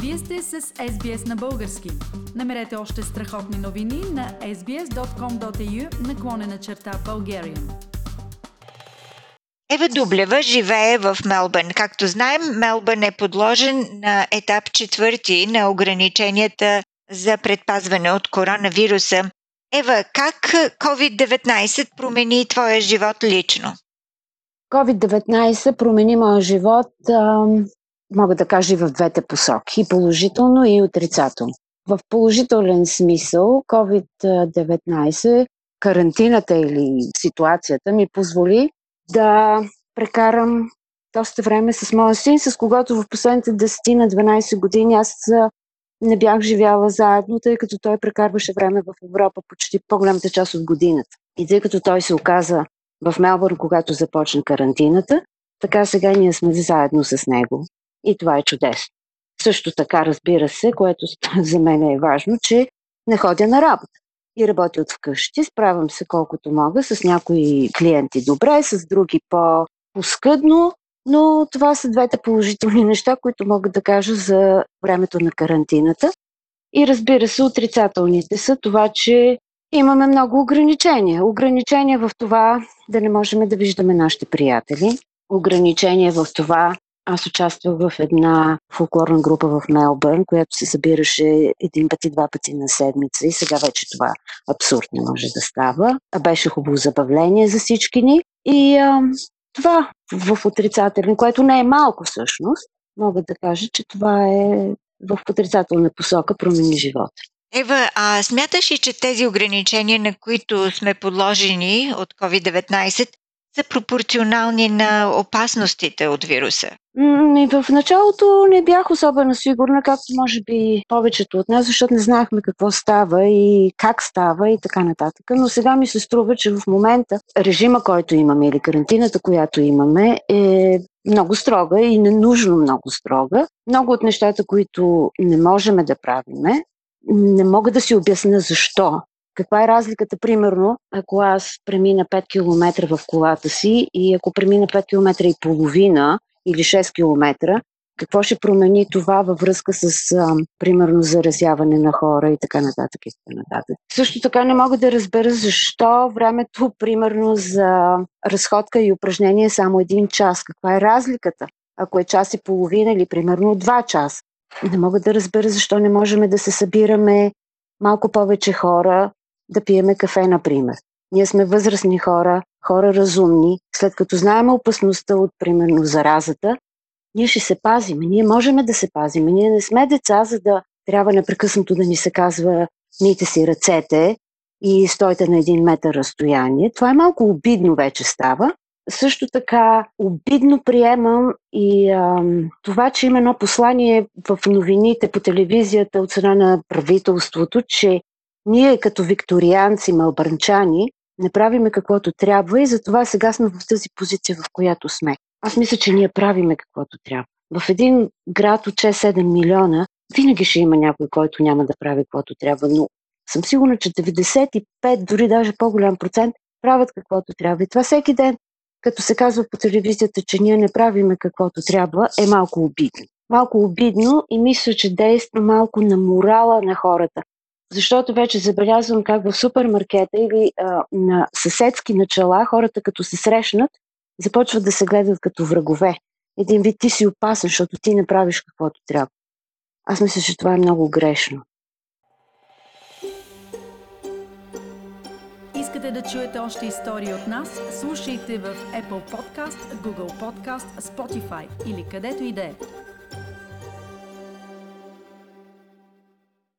Вие сте с SBS на български. Намерете още страхотни новини на sbs.com.au/Bulgarian. Ева Дублева живее в Мелбърн. Както знаем, Мелбърн е подложен на етап 4 на ограниченията за предпазване от коронавируса. Ева, как COVID-19 промени твоя живот лично? COVID-19 промени моя живот, мога да кажа и в двете посоки, и положително и отрицателно. В положителен смисъл COVID-19, карантината или ситуацията ми позволи да прекарам доста време с моя син, с когото в последните 10 на 12 години аз не бях живяла заедно, тъй като той прекарваше време в Европа почти по-голямата част от годината. И тъй като той се оказа в Мелбърн, когато започна карантината, така сега ние сме заедно с него. И това е чудесно. Също така, разбира се, което за мен е важно, че не ходя на работа и работя от вкъщи. Справям се колкото мога, с някои клиенти добре, с други по-скъдно, но това са двете положителни неща, които мога да кажа за времето на карантината. И разбира се, отрицателните са това, че имаме много ограничения. Ограничения в това да не можем да виждаме нашите приятели. Ограничения в това, аз участвах в една фолклорна група в Мелбърн, която се събираше един път и два пъти на седмица и сега вече това абсурд не може да става. Беше хубаво забавление за всички ни и това в отрицателен, което не е малко всъщност, мога да кажа, че това е в отрицателна посока промени живота. Ева, смяташ ли, че тези ограничения, на които сме подложени от COVID-19, са пропорционални на опасностите от вируса? И в началото не бях особено сигурна, както може би повечето от нас, защото не знаехме какво става и как става и така нататък. Но сега ми се струва, че в момента режима, който имаме или карантината, която имаме, е много строга и ненужно много строга. Много от нещата, които не можем да правиме, не мога да си обясня защо. Каква е разликата, примерно, ако аз премина 5 км в колата си и ако премина 5 км и половина или 6 км, какво ще промени това във връзка с, примерно, заразяване на хора и така нататък и така нататък. Също така не мога да разбера защо времето, примерно, за разходка и упражнение е само 1 час. Каква е разликата? Ако е час и половина или примерно 2 часа. Не мога да разбера защо не можем да се събираме малко повече хора, да пиеме кафе, например. Ние сме възрастни хора, хора разумни. След като знаем опасността от, примерно, заразата, ние ще се пазим. Ние можем да се пазим. Ние не сме деца, за да трябва непрекъснато да ни се казва мийте си ръцете и стойте на 1 метър разстояние. Това е малко обидно вече става. Също така обидно приемам и това, че има едно послание в новините по телевизията от страна на правителството, че ние като викторианци, мелбърнчани, не правиме каквото трябва и затова сега сме в тази позиция, в която сме. Аз мисля, че ние правиме каквото трябва. В един град от 6-7 милиона винаги ще има някой, който няма да прави каквото трябва, но съм сигурна, че 95, дори даже по-голям процент, правят каквото трябва. И това всеки ден, като се казва по телевизията, че ние не правиме каквото трябва, е малко обидно. Малко обидно и мисля, че действа малко на морала на хората. Защото вече забелязвам как в супермаркета или на съседски начала хората като се срещнат, започват да се гледат като врагове. Един вид ти си опасен, защото ти не правиш каквото трябва. Аз мисля, че това е много грешно. Искате да чуете още истории от нас? Слушайте в Apple Podcast, Google Podcast, Spotify или където и да е.